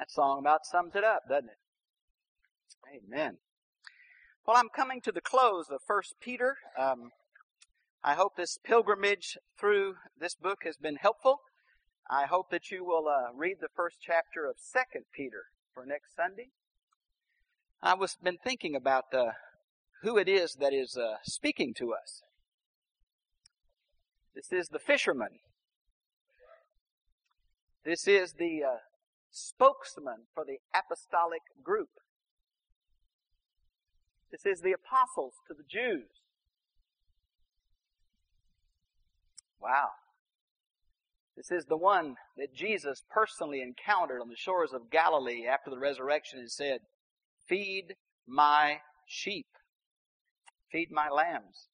That song about sums it up, doesn't it? Amen. Well, I'm coming to the close of 1 Peter. I hope this pilgrimage through this book has been helpful. I hope that you will read the first chapter of 2 Peter for next Sunday. I was been thinking about who it is that is speaking to us. This is the fisherman. This is the spokesman for the apostolic group. This is the apostles to the Jews. Wow. This is the one that Jesus personally encountered on the shores of Galilee after the resurrection and said, "Feed my sheep. Feed my lambs."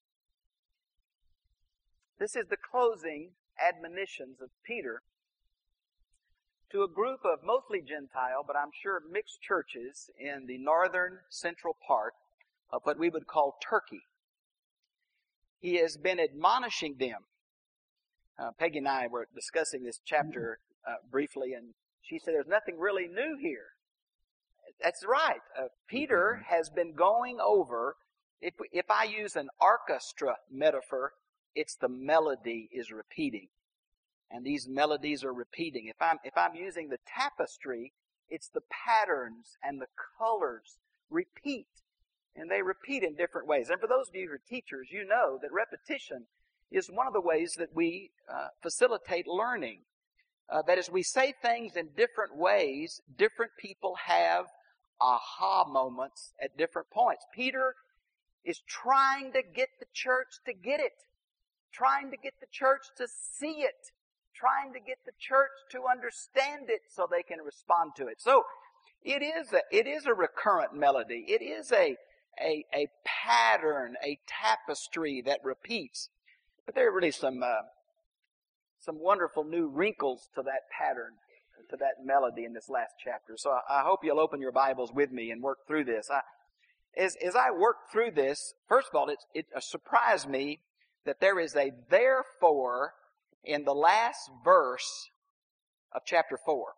This is the closing admonitions of Peter to a group of mostly Gentile, but I'm sure mixed churches in the northern central part of what we would call Turkey. He has been admonishing them. Peggy and I were discussing this chapter briefly, and she said there's nothing really new here. That's right. Peter has been going over, if I use an orchestra metaphor, it's the melody is repeating. And these melodies are repeating. If I'm using the tapestry, it's the patterns and the colors repeat. And they repeat in different ways. And for those of you who are teachers, you know that repetition is one of the ways that we facilitate learning. That is, we say things in different ways. Different people have aha moments at different points. Peter is trying to get the church to get it. Trying to get the church to see it. Trying to get the church to understand it so they can respond to it. So it is a recurrent melody. It is a pattern, a tapestry that repeats. But there are really some wonderful new wrinkles to that pattern, to that melody in this last chapter. So I hope you'll open your Bibles with me and work through this. As I work through this, first of all, it surprised me that there is a therefore in the last verse of chapter 4.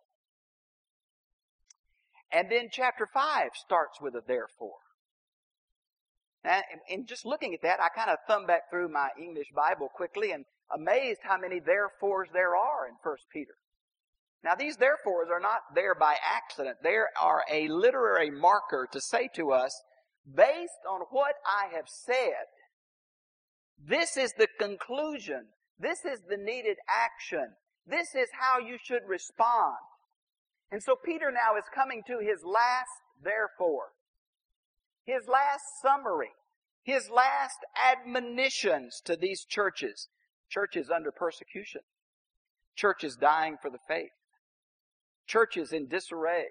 And then chapter 5 starts with a therefore. And just looking at that, I kind of thumbed back through my English Bible quickly and amazed how many therefores there are in 1 Peter. Now, these therefores are not there by accident. They are a literary marker to say to us, based on what I have said, this is the conclusion. This is the needed action. This is how you should respond. And so Peter now is coming to his last therefore. His last summary. His last admonitions to these churches. Churches under persecution. Churches dying for the faith. Churches in disarray.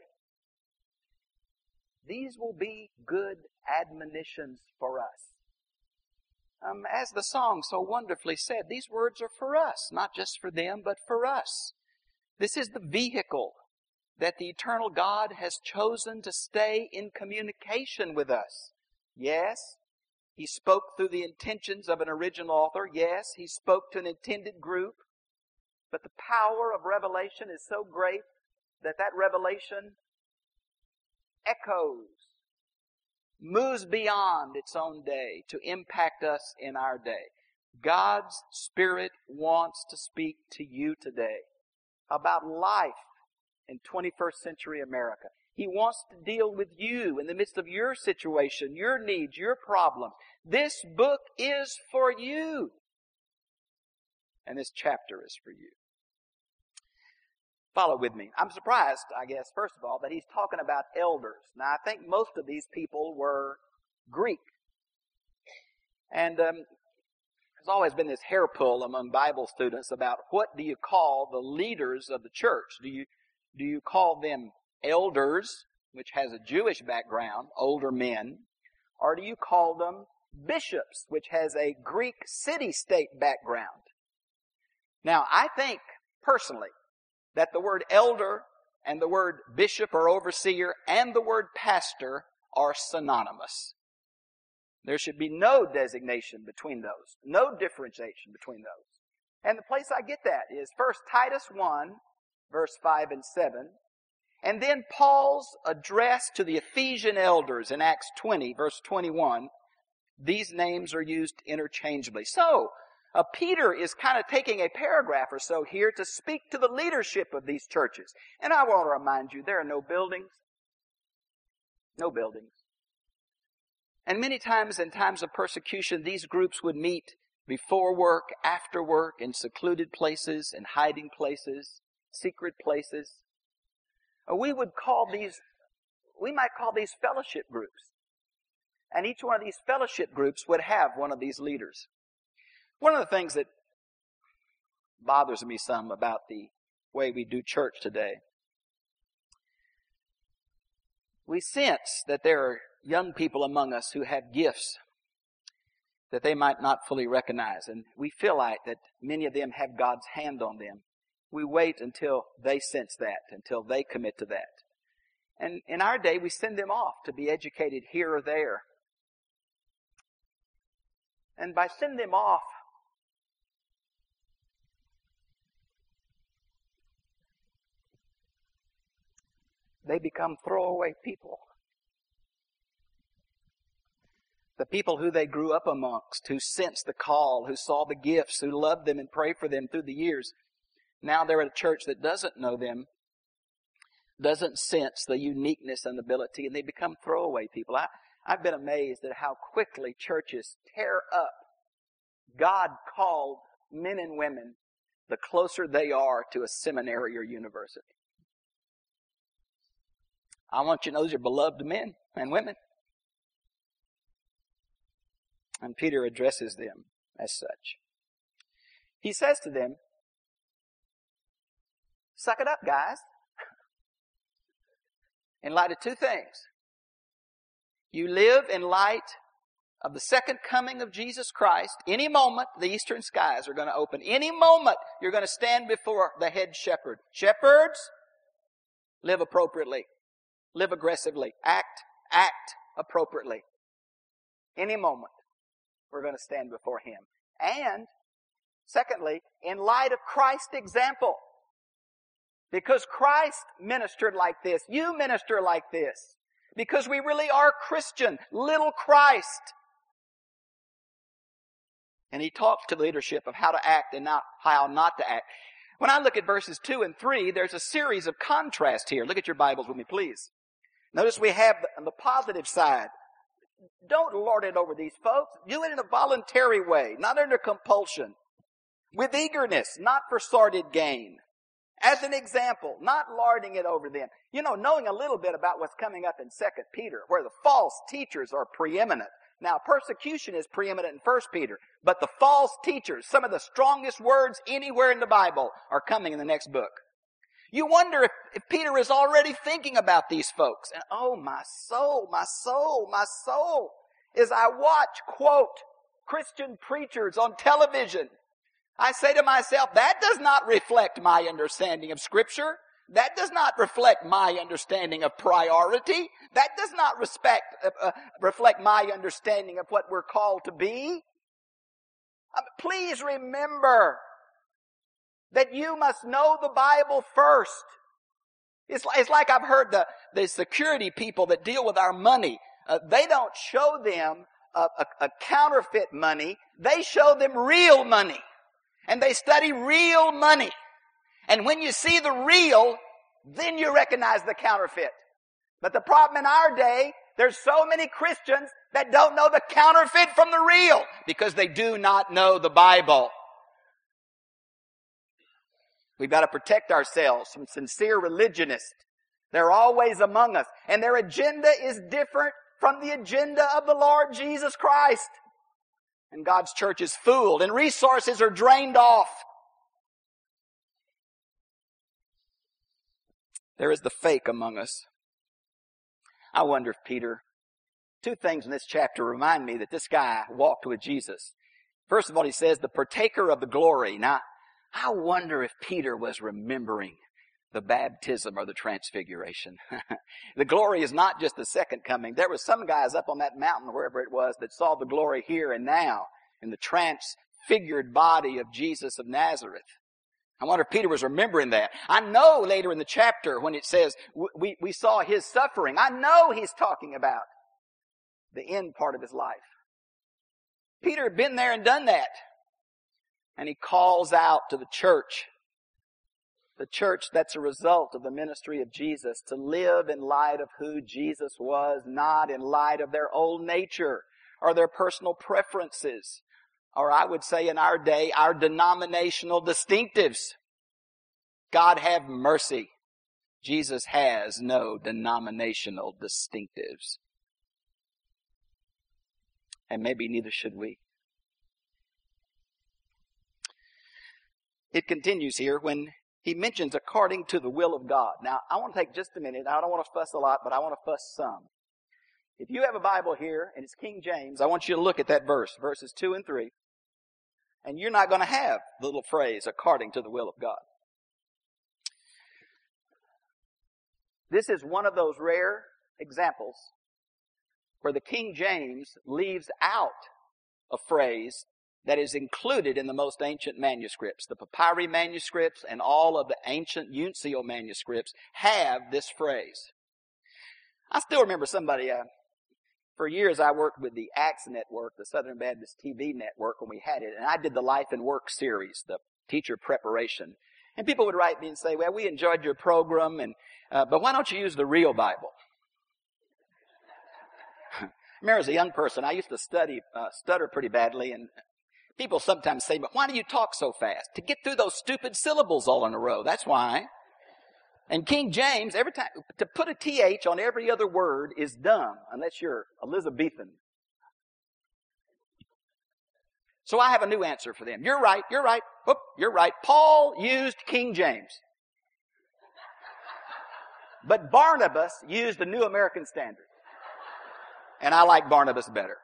These will be good admonitions for us. As the song so wonderfully said, these words are for us, not just for them, but for us. This is the vehicle that the eternal God has chosen to stay in communication with us. Yes, He spoke through the intentions of an original author. Yes, He spoke to an intended group. But the power of revelation is so great that revelation echoes, moves beyond its own day to impact us in our day. God's Spirit wants to speak to you today about life in 21st century America. He wants to deal with you in the midst of your situation, your needs, your problems. This book is for you. And this chapter is for you. Follow with me. I'm surprised, I guess, first of all, that he's talking about elders. Now, I think most of these people were Greek. And there's always been this hair pull among Bible students about what do you call the leaders of the church? Do you call them elders, which has a Jewish background, older men, or do you call them bishops, which has a Greek city-state background? Now, I think, personally, that the word elder and the word bishop or overseer and the word pastor are synonymous. There should be no designation between those, no differentiation between those. And the place I get that is first Titus 1, verse 5 and 7, And then Paul's address to the Ephesian elders in Acts 20, verse 21, these names are used interchangeably. So, Peter is kind of taking a paragraph or so here to speak to the leadership of these churches. And I want to remind you, there are no buildings. No buildings. And many times in times of persecution, these groups would meet before work, after work, in secluded places, in hiding places, secret places. We might call these fellowship groups. And each one of these fellowship groups would have one of these leaders. One of the things that bothers me some about the way we do church today, we sense that there are young people among us who have gifts that they might not fully recognize. And we feel like that many of them have God's hand on them. We wait until they sense that, until they commit to that. And in our day, we send them off to be educated here or there. And by sending them off, they become throwaway people. The people who they grew up amongst, who sensed the call, who saw the gifts, who loved them and prayed for them through the years. Now they're at a church that doesn't know them, doesn't sense the uniqueness and ability, and they become throwaway people. I've been amazed at how quickly churches tear up God-called men and women the closer they are to a seminary or university. I want you to know those are beloved men and women. And Peter addresses them as such. He says to them, suck it up, guys. In light of two things. You live in light of the second coming of Jesus Christ. Any moment, the eastern skies are going to open. Any moment, you're going to stand before the head shepherd. Shepherds, live appropriately. Live aggressively. Act appropriately. Any moment, we're going to stand before Him. And, secondly, in light of Christ's example. Because Christ ministered like this. You minister like this. Because we really are Christian. Little Christ. And He talks to the leadership of how to act and how not to act. When I look at verses 2 and 3, there's a series of contrast here. Look at your Bibles with me, please. Notice we have on the positive side. Don't lord it over these folks. Do it in a voluntary way, not under compulsion. With eagerness, not for sordid gain. As an example, not lording it over them. You know, knowing a little bit about what's coming up in 2 Peter, where the false teachers are preeminent. Now, persecution is preeminent in 1 Peter, but the false teachers, some of the strongest words anywhere in the Bible, are coming in the next book. You wonder if Peter is already thinking about these folks. And oh, my soul, as I watch, quote, Christian preachers on television, I say to myself, that does not reflect my understanding of Scripture. That does not reflect my understanding of priority. That does not reflect my understanding of what we're called to be. Please remember that you must know the Bible first. It's like I've heard the security people that deal with our money. They don't show them a counterfeit money. They show them real money. And they study real money. And when you see the real, then you recognize the counterfeit. But the problem in our day, there's so many Christians that don't know the counterfeit from the real because they do not know the Bible. We've got to protect ourselves from sincere religionists. They're always among us. And their agenda is different from the agenda of the Lord Jesus Christ. And God's church is fooled and resources are drained off. There is the fake among us. I wonder if Peter, two things in this chapter remind me that this guy walked with Jesus. First of all, he says, the partaker of the glory. Now, I wonder if Peter was remembering the baptism or the transfiguration. The glory is not just the second coming. There were some guys up on that mountain, wherever it was, that saw the glory here and now in the transfigured body of Jesus of Nazareth. I wonder if Peter was remembering that. I know later in the chapter when it says we saw his suffering, I know he's talking about the end part of his life. Peter had been there and done that. And he calls out to the church that's a result of the ministry of Jesus, to live in light of who Jesus was, not in light of their old nature or their personal preferences, or I would say in our day, our denominational distinctives. God have mercy. Jesus has no denominational distinctives. And maybe neither should we. It continues here when he mentions according to the will of God. Now, I want to take just a minute. I don't want to fuss a lot, but I want to fuss some. If you have a Bible here, and it's King James, I want you to look at that verse, verses 2 and 3. And you're not going to have the little phrase, according to the will of God. This is one of those rare examples where the King James leaves out a phrase that is included in the most ancient manuscripts. The papyri manuscripts and all of the ancient uncial manuscripts have this phrase. I still remember somebody, for years I worked with the ACTS network, the Southern Baptist TV network, when we had it, and I did the Life and Work series, the teacher preparation. And people would write me and say, well, we enjoyed your program, but why don't you use the real Bible? I remember as a young person, I used to stutter pretty badly, and people sometimes say, but why do you talk so fast? To get through those stupid syllables all in a row, that's why. And King James, every time, to put a TH on every other word is dumb, unless you're Elizabethan. So I have a new answer for them. You're right. Whoop, you're right. Paul used King James. But Barnabas used the New American Standard. And I like Barnabas better.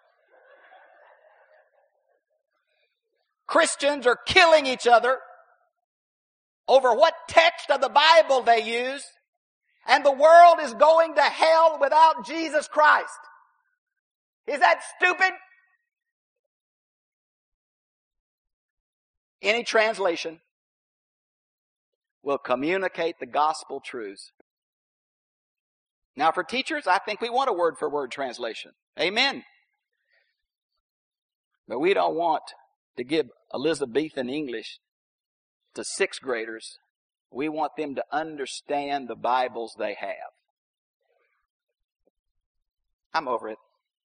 Christians are killing each other over what text of the Bible they use, and the world is going to hell without Jesus Christ. Is that stupid? Any translation will communicate the gospel truths. Now for teachers, I think we want a word-for-word translation. Amen. But we don't want to give Elizabethan English to sixth graders. We want them to understand the Bibles they have. I'm over it.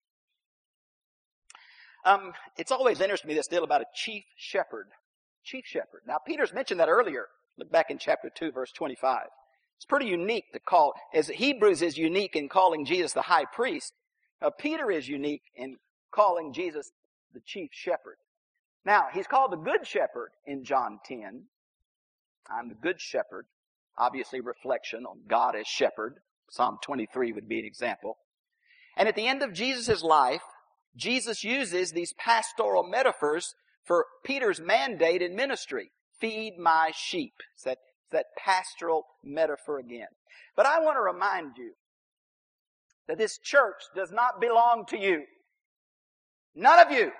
It's always interested me, this deal about a chief shepherd. Chief shepherd. Now, Peter's mentioned that earlier. Look back in chapter 2, verse 25. It's pretty unique to call, as Hebrews is unique in calling Jesus the high priest, Peter is unique in calling Jesus the chief shepherd. Now, he's called the good shepherd in John 10. I'm the good shepherd. Obviously, reflection on God as shepherd. Psalm 23 would be an example. And at the end of Jesus' life, Jesus uses these pastoral metaphors for Peter's mandate in ministry. Feed my sheep. It's that pastoral metaphor again. But I want to remind you that this church does not belong to you. None of you.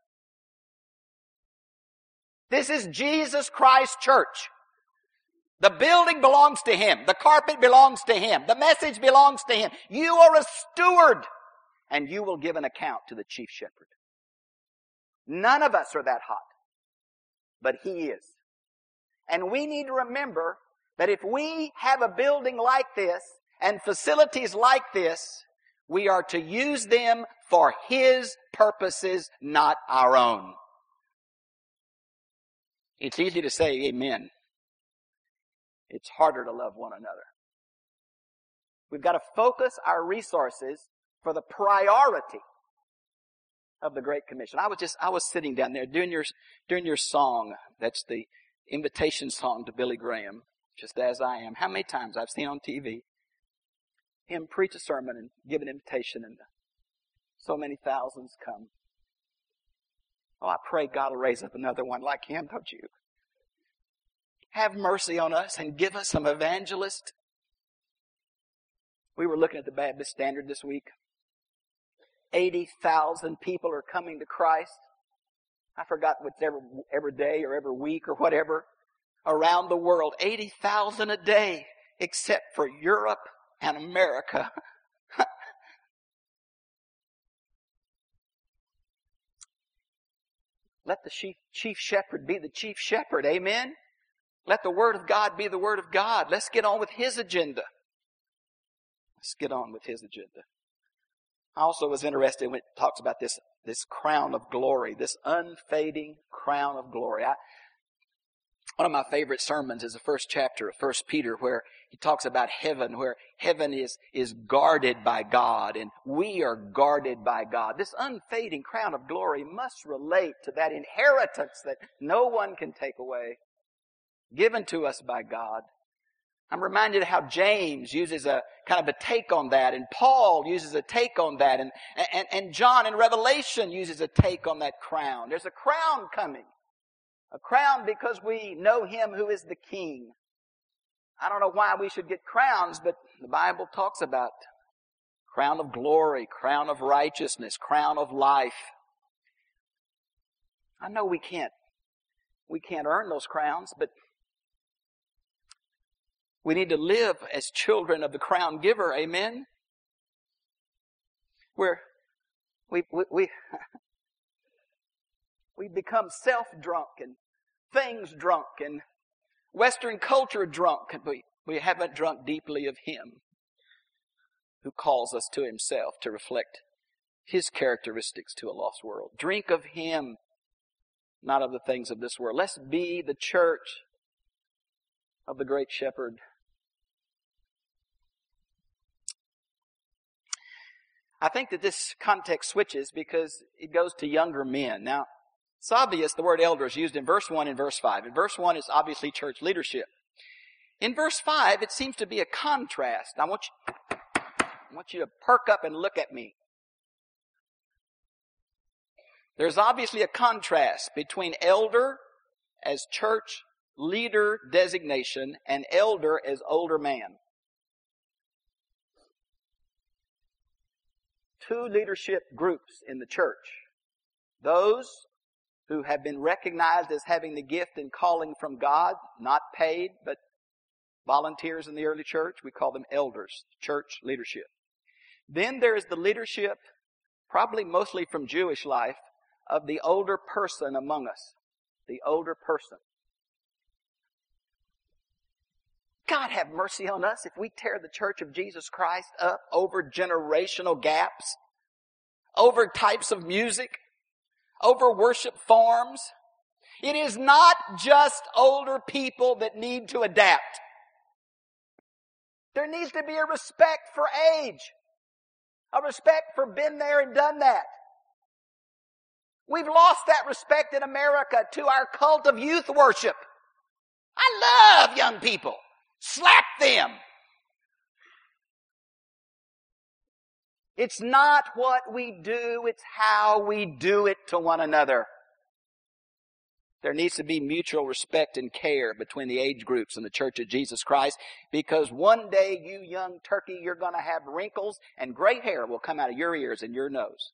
This is Jesus Christ Church. The building belongs to Him. The carpet belongs to Him. The message belongs to Him. You are a steward, and you will give an account to the chief shepherd. None of us are that hot, but He is. And we need to remember that if we have a building like this and facilities like this, we are to use them for His purposes, not our own. It's easy to say amen. It's harder to love one another. We've got to focus our resources for the priority of the Great Commission. I was sitting down there during your song. That's the invitation song to Billy Graham, Just As I Am. How many times I've seen on TV him preach a sermon and give an invitation, and so many thousands come. Oh, I pray God will raise up another one like him, don't you? Have mercy on us and give us some evangelists. We were looking at the Baptist Standard this week. 80,000 people are coming to Christ. I forgot what's every day or every week or whatever. around the world, 80,000 a day, except for Europe and America. Let the chief shepherd be the chief shepherd. Amen? Let the Word of God be the Word of God. Let's get on with His agenda. Let's get on with His agenda. I also was interested when it talks about this crown of glory, this unfading crown of glory. One of my favorite sermons is the first chapter of 1 Peter, where he talks about heaven, where heaven is guarded by God and we are guarded by God. This unfading crown of glory must relate to that inheritance that no one can take away, given to us by God. I'm reminded how James uses a kind of a take on that, and Paul uses a take on that, and John in Revelation uses a take on that crown. There's a crown coming. A crown because we know Him who is the King. I don't know why we should get crowns, but the Bible talks about crown of glory, crown of righteousness, crown of life. I know we can't earn those crowns, but we need to live as children of the crown giver. Amen? We become self-drunk and things drunk and Western culture drunk. We haven't drunk deeply of Him who calls us to Himself to reflect His characteristics to a lost world. Drink of Him, not of the things of this world. Let's be the church of the great shepherd. I think that this context switches because it goes to younger men. Now, it's obvious the word elder is used in verse 1 and verse 5. In verse 1 is obviously church leadership. In verse 5, it seems to be a contrast. I want you to perk up and look at me. There's obviously a contrast between elder as church leader designation and elder as older man. Two leadership groups in the church. Those who have been recognized as having the gift and calling from God, not paid, but volunteers in the early church. We call them elders, church leadership. Then there is the leadership, probably mostly from Jewish life, of the older person among us. The older person. God have mercy on us if we tear the Church of Jesus Christ up over generational gaps, over types of music, over worship forms. It is not just older people that need to adapt. There needs to be a respect for age, a respect for been there and done that. We've lost that respect in America to our cult of youth worship. I love young people. Slap them. It's not what we do, it's how we do it to one another. There needs to be mutual respect and care between the age groups in the Church of Jesus Christ, because one day, you young turkey, you're going to have wrinkles and gray hair will come out of your ears and your nose.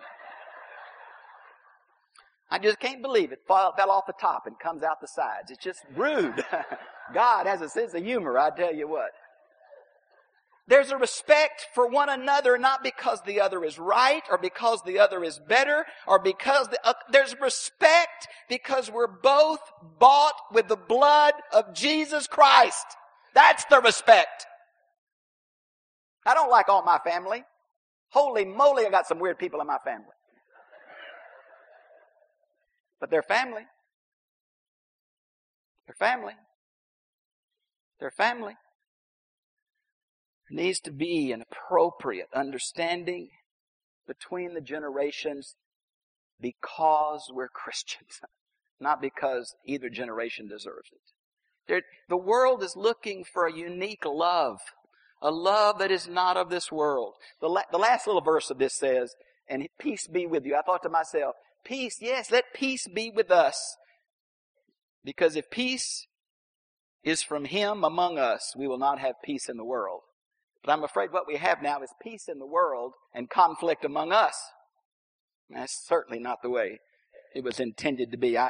I just can't believe it fell off the top and comes out the sides. It's just rude. God has a sense of humor, I tell you what. There's a respect for one another, not because the other is right or because the other is better or because there's respect because we're both bought with the blood of Jesus Christ. That's the respect. I don't like all my family. Holy moly, I got some weird people in my family. But they're family. They're family. They're family. There needs to be an appropriate understanding between the generations because we're Christians, not because either generation deserves it. The world is looking for a unique love, a love that is not of this world. The last little verse of this says, and peace be with you. I thought to myself, peace, yes, let peace be with us. Because if peace is from Him among us, we will not have peace in the world. But I'm afraid what we have now is peace in the world and conflict among us. That's certainly not the way it was intended to be. I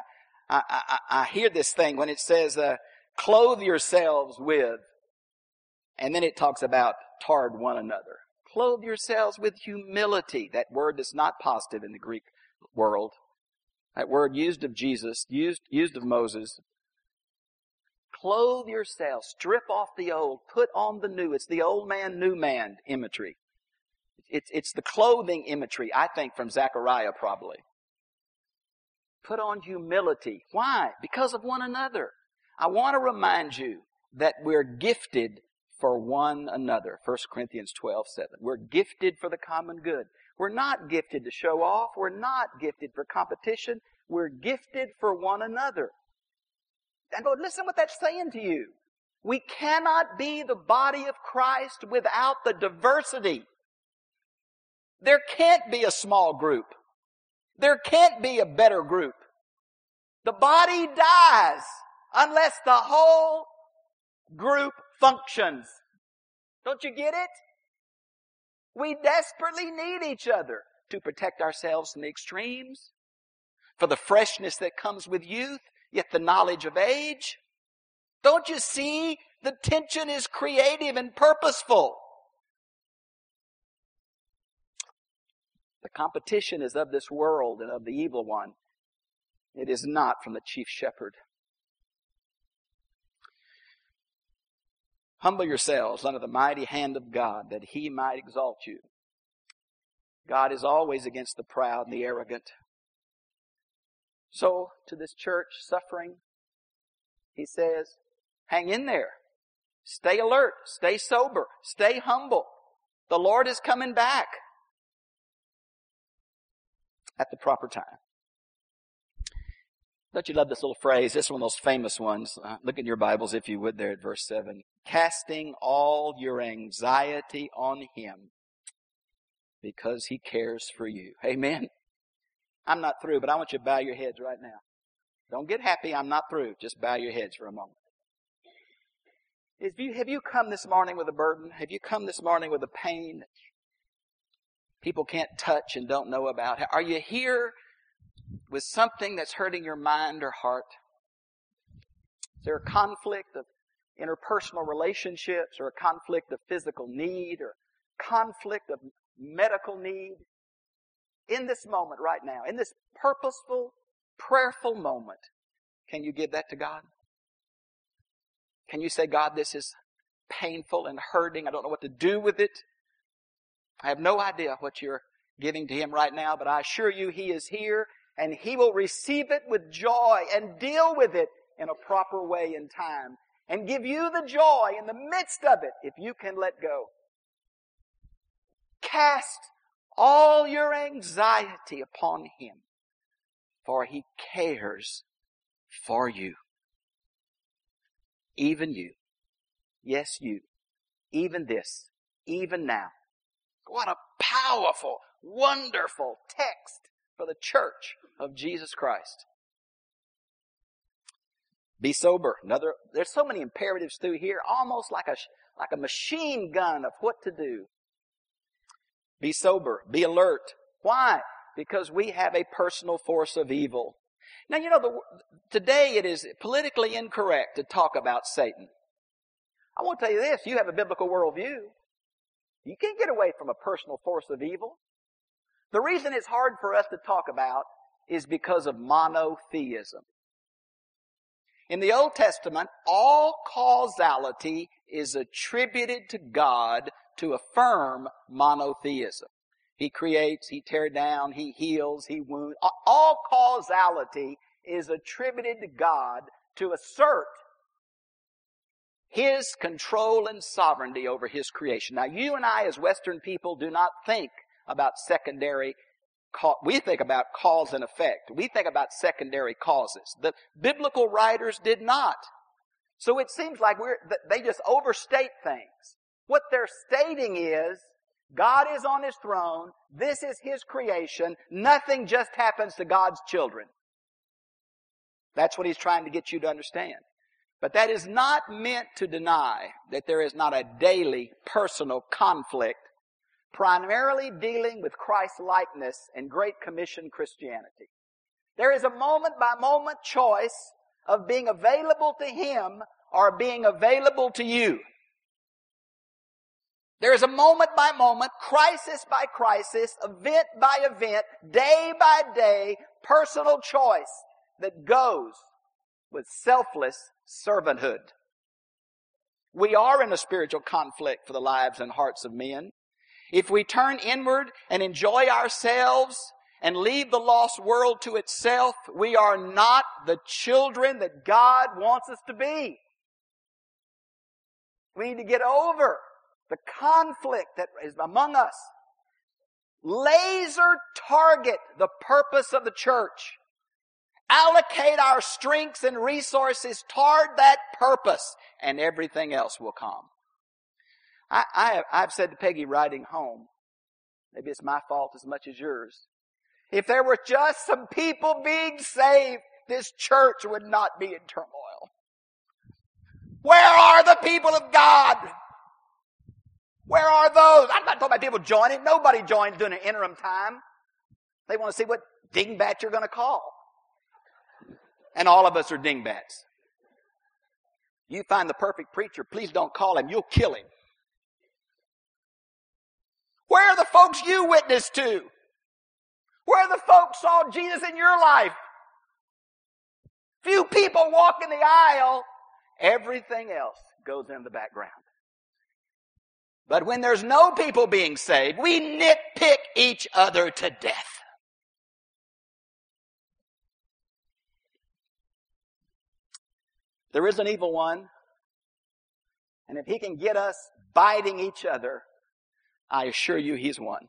I hear this thing when it says, clothe yourselves with, and then it talks about toward one another. Clothe yourselves with humility. That word is not positive in the Greek world. That word used of Jesus, used of Moses. Clothe yourselves. Strip off the old. Put on the new. It's the old man, new man imagery. It's the clothing imagery, I think, from Zechariah probably. Put on humility. Why? Because of one another. I want to remind you that we're gifted for one another. 1 Corinthians 12:7. We're gifted for the common good. We're not gifted to show off. We're not gifted for competition. We're gifted for one another. And listen what that's saying to you. We cannot be the body of Christ without the diversity. There can't be a small group. There can't be a better group. The body dies unless the whole group functions. Don't you get it? We desperately need each other to protect ourselves from the extremes, for the freshness that comes with youth, yet the knowledge of age. Don't you see? The tension is creative and purposeful. The competition is of this world and of the evil one. It is not from the chief shepherd. Humble yourselves under the mighty hand of God, that He might exalt you. God is always against the proud and the arrogant. So, to this church suffering, He says, hang in there. Stay alert. Stay sober. Stay humble. The Lord is coming back at the proper time. Don't you love this little phrase? This is one of those famous ones. Look in your Bibles, if you would, there at verse 7. Casting all your anxiety on Him because He cares for you. Amen? I'm not through, but I want you to bow your heads right now. Don't get happy. I'm not through. Just bow your heads for a moment. Have you come this morning with a burden? Have you come this morning with a pain that people can't touch and don't know about? Are you here with something that's hurting your mind or heart? Is there a conflict of interpersonal relationships, or a conflict of physical need, or conflict of medical need? In this moment right now, in this purposeful, prayerful moment, can you give that to God? Can you say, God, this is painful and hurting. I don't know what to do with it. I have no idea what you're giving to Him right now, but I assure you He is here, and He will receive it with joy and deal with it in a proper way in time, and give you the joy in the midst of it if you can let go. Cast all your anxiety upon Him, for He cares for you. Even you. Yes, you. Even this. Even now. What a powerful, wonderful text for the church of Jesus Christ. Be sober. There's so many imperatives through here, almost like a machine gun of what to do. Be sober. Be alert. Why? Because we have a personal force of evil. Now, today it is politically incorrect to talk about Satan. I want to tell you this. You have a biblical worldview. You can't get away from a personal force of evil. The reason it's hard for us to talk about is because of monotheism. In the Old Testament, all causality is attributed to God to affirm monotheism. He creates, He tears down, He heals, He wounds. All causality is attributed to God to assert His control and sovereignty over His creation. Now, you and I as Western people do not think about we think about cause and effect. We think about secondary causes. The biblical writers did not. So it seems like they just overstate things. What they're stating is, God is on His throne. This is His creation. Nothing just happens to God's children. That's what He's trying to get you to understand. But that is not meant to deny that there is not a daily personal conflict, primarily dealing with Christ's likeness and Great Commission Christianity. There is a moment-by-moment choice of being available to Him or being available to you. There is a moment-by-moment, crisis-by-crisis, event-by-event, day-by-day, personal choice that goes with selfless servanthood. We are in a spiritual conflict for the lives and hearts of men. If we turn inward and enjoy ourselves and leave the lost world to itself, we are not the children that God wants us to be. We need to get over the conflict that is among us. Laser target the purpose of the church. Allocate our strengths and resources toward that purpose, and everything else will come. I've said to Peggy riding home, maybe it's my fault as much as yours, if there were just some people being saved, this church would not be in turmoil. Where are the people of God? Where are those? I'm not talking about people joining. Nobody joins during an interim time. They want to see what dingbat you're going to call. And all of us are dingbats. You find the perfect preacher, please don't call him. You'll kill him. Where are the folks you witnessed to? Where are the folks saw Jesus in your life? Few people walk in the aisle. Everything else goes in the background. But when there's no people being saved, we nitpick each other to death. There is an evil one, and if he can get us biting each other, I assure you he's won.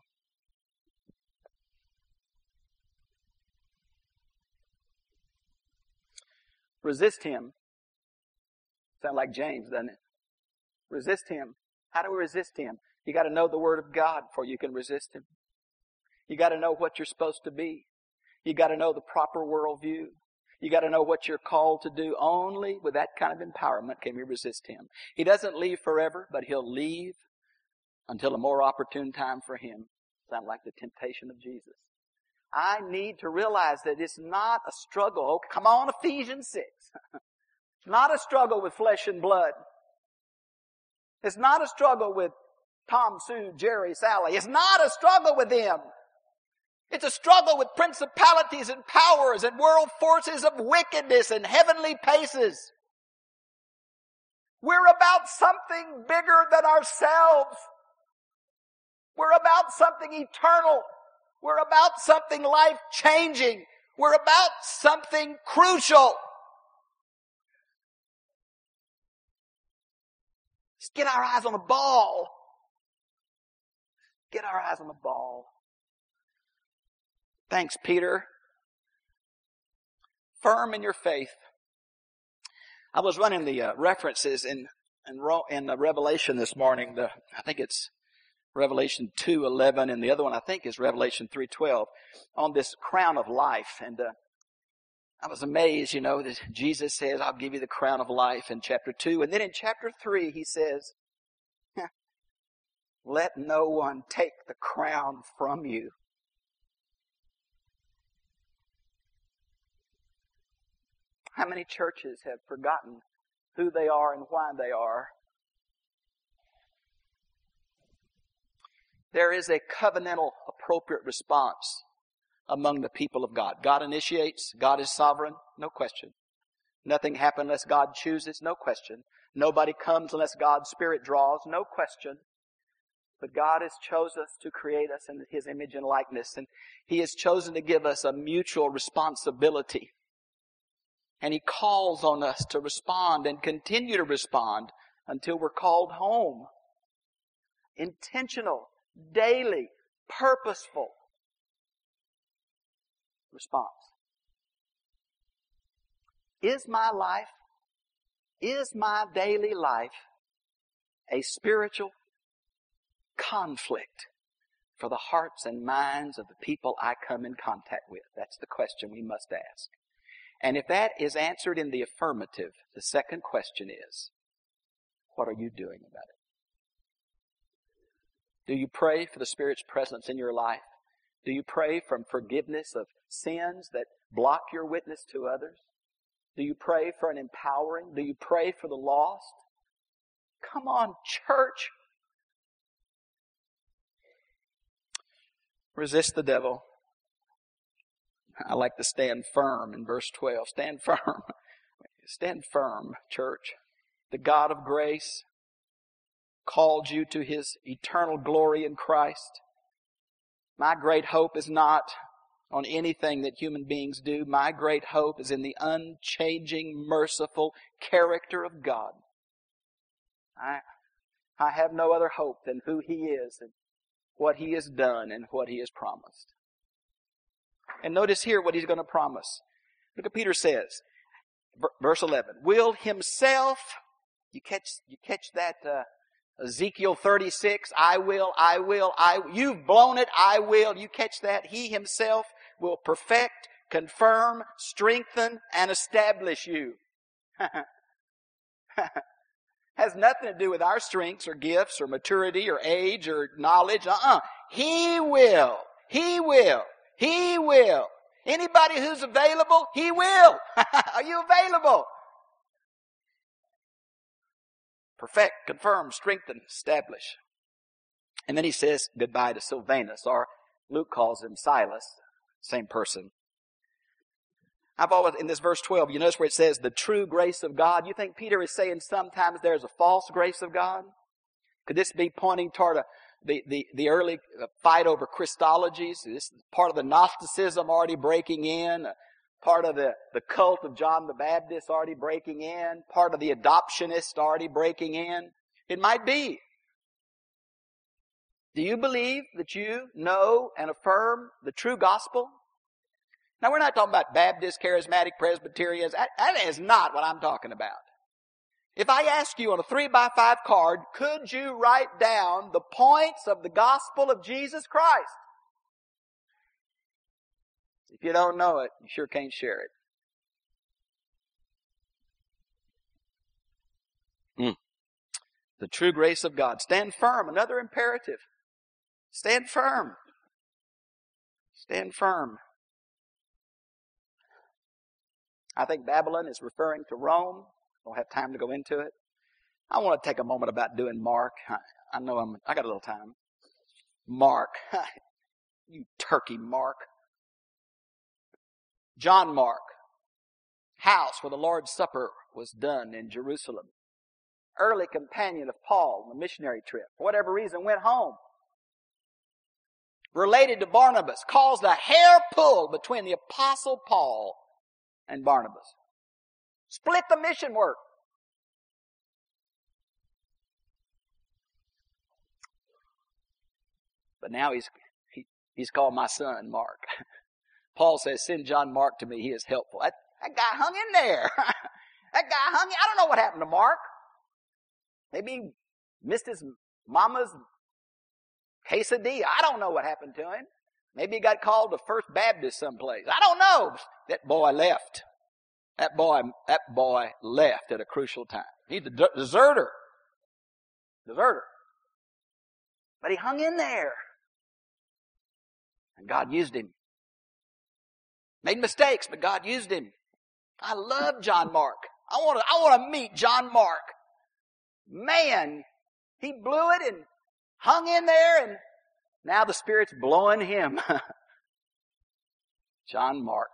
Resist him. Sound like James, doesn't it? Resist him. How do we resist him? You got to know the Word of God before you can resist him. You got to know what you're supposed to be. You got to know the proper worldview. You got to know what you're called to do. Only with that kind of empowerment can we resist him. He doesn't leave forever, but he'll leave until a more opportune time for him. Sound like the temptation of Jesus. I need to realize that it's not a struggle. Oh, come on, Ephesians 6. It's not a struggle with flesh and blood. It's not a struggle with Tom, Sue, Jerry, Sally. It's not a struggle with them. It's a struggle with principalities and powers and world forces of wickedness and heavenly places. We're about something bigger than ourselves. We're about something eternal. We're about something life-changing. We're about something crucial. Let's get our eyes on the ball. Get our eyes on the ball. Thanks, Peter. Firm in your faith. I was running the references in Revelation this morning. I think it's Revelation 2:11, and the other one I think is Revelation 3:12, on this crown of life. And I was amazed, that Jesus says, I'll give you the crown of life in chapter 2. And then in chapter 3, he says, let no one take the crown from you. How many churches have forgotten who they are and why they are? There is a covenantal, appropriate response among the people of God. God initiates. God is sovereign. No question. Nothing happens unless God chooses. No question. Nobody comes unless God's Spirit draws. No question. But God has chosen us to create us in His image and likeness. And He has chosen to give us a mutual responsibility. And He calls on us to respond and continue to respond until we're called home. Intentional, daily, purposeful response. Is my daily life a spiritual conflict for the hearts and minds of the people I come in contact with? That's the question we must ask. And if that is answered in the affirmative, the second question is, what are you doing about it? Do you pray for the Spirit's presence in your life? Do you pray for forgiveness of sins that block your witness to others? Do you pray for an empowering? Do you pray for the lost? Come on, church. Resist the devil. I like to stand firm in verse 12. Stand firm. Stand firm, church. The God of grace called you to His eternal glory in Christ. My great hope is not on anything that human beings do. My great hope is in the unchanging, merciful character of God. I have no other hope than who He is and what He has done and what He has promised. And notice here what He's going to promise. Look what Peter says. Verse 11. Will Himself, you catch that Ezekiel 36, I will, you've blown it, I will. You catch that? He Himself will perfect, confirm, strengthen, and establish you. Has nothing to do with our strengths or gifts or maturity or age or knowledge. He will. He will. He will. Anybody who's available, He will. Are you available? Perfect, confirm, strengthen, establish. And then he says goodbye to Silvanus, or Luke calls him Silas. Same person. I've always, in this verse 12, you notice where it says the true grace of God. You think Peter is saying sometimes there's a false grace of God? Could this be pointing toward the early fight over Christologies? This is part of the Gnosticism already breaking in, part of the cult of John the Baptist already breaking in, part of the adoptionists already breaking in. It might be. Do you believe that you know and affirm the true gospel? Now, we're not talking about Baptist, Charismatic, Presbyterians. That is not what I'm talking about. If I ask you on a 3x5 card, could you write down the points of the gospel of Jesus Christ? If you don't know it, you sure can't share it. The true grace of God. Stand firm. Another imperative. Stand firm. Stand firm. I think Babylon is referring to Rome. I don't have time to go into it. I want to take a moment about doing Mark. I know I got a little time. Mark. You turkey Mark. John Mark. House where the Lord's Supper was done in Jerusalem. Early companion of Paul on the missionary trip. For whatever reason, went home. Related to Barnabas. Caused a hair pull between the Apostle Paul and Barnabas. Split the mission work. But now he's called my son, Mark. Paul says, send John Mark to me. He is helpful. That guy hung in there. That guy hung in. I don't know what happened to Mark. Maybe he missed his mama's quesadilla. I don't know what happened to him. Maybe he got called to First Baptist someplace. I don't know. That boy left. That boy left at a crucial time. He's a deserter. Deserter. But he hung in there. And God used him. Made mistakes, but God used him. I love John Mark. I want to meet John Mark. Man, he blew it and hung in there, and now the Spirit's blowing him. John Mark.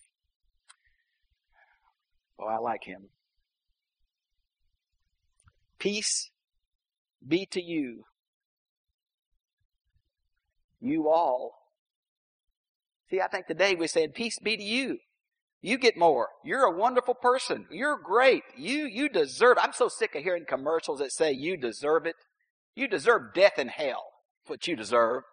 Oh, I like him. Peace be to you. You all. See, I think today we said, peace be to you. You get more. You're a wonderful person. You're great. You deserve it. I'm so sick of hearing commercials that say you deserve it. You deserve death and hell. That's what you deserve.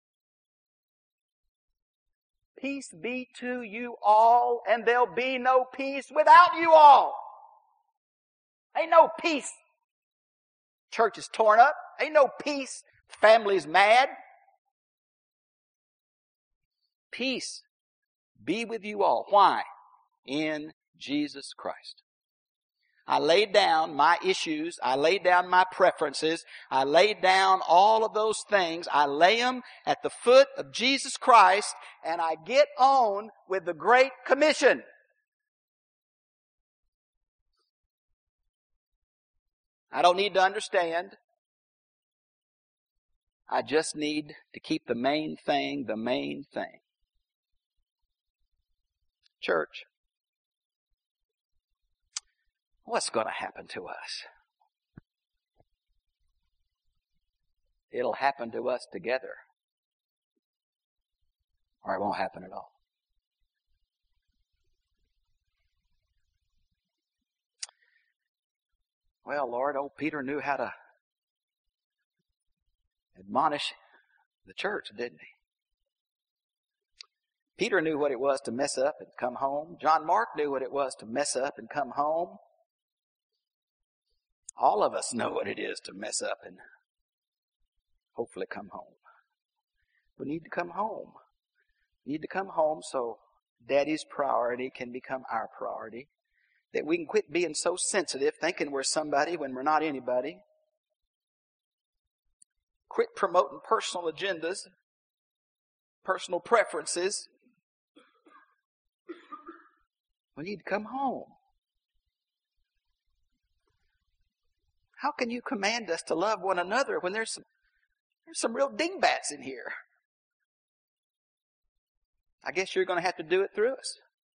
Peace be to you all, and there'll be no peace without you all. Ain't no peace. Church is torn up. Ain't no peace. Family's mad. Peace be with you all. Why? In Jesus Christ. I laid down my issues. I laid down my preferences. I laid down all of those things. I lay them at the foot of Jesus Christ, and I get on with the Great Commission. I don't need to understand. I just need to keep the main thing the main thing. Church, what's going to happen to us? It'll happen to us together, or it won't happen at all. Well, Lord, old Peter knew how to admonish the church, didn't he? Peter knew what it was to mess up and come home. John Mark knew what it was to mess up and come home. All of us know what it is to mess up and hopefully come home. We need to come home. We need to come home so Daddy's priority can become our priority. That we can quit being so sensitive, thinking we're somebody when we're not anybody. Quit promoting personal agendas, personal preferences. We need to come home. How can you command us to love one another when there's some real dingbats in here? I guess you're going to have to do it through us.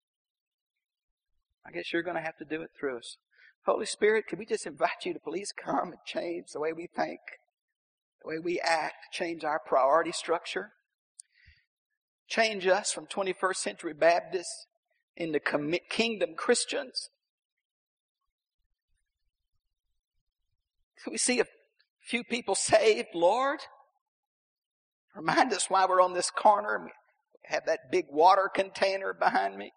I guess you're going to have to do it through us. Holy Spirit, could we just invite you to please come and change the way we think, the way we act, change our priority structure. Change us from 21st century Baptists into kingdom Christians. Could we see a few people saved, Lord? Remind us why we're on this corner and we have that big water container behind me.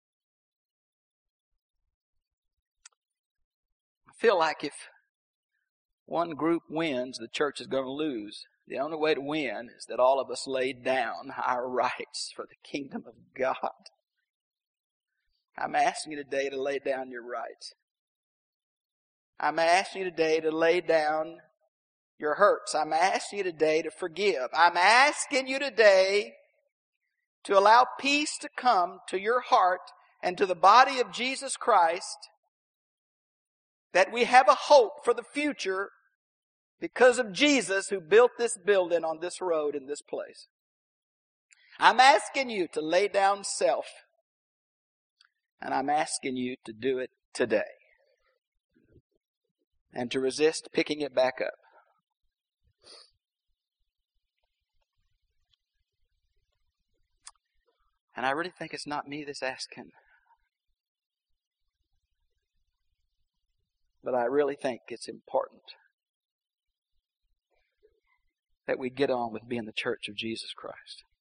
I feel like if one group wins, the church is going to lose. The only way to win is that all of us lay down our rights for the kingdom of God. I'm asking you today to lay down your rights. I'm asking you today to lay down your hurts. I'm asking you today to forgive. I'm asking you today to allow peace to come to your heart and to the body of Jesus Christ, that we have a hope for the future because of Jesus who built this building on this road in this place. I'm asking you to lay down self, and I'm asking you to do it today and to resist picking it back up. And I really think it's not me that's asking. But I really think it's important that we get on with being the church of Jesus Christ.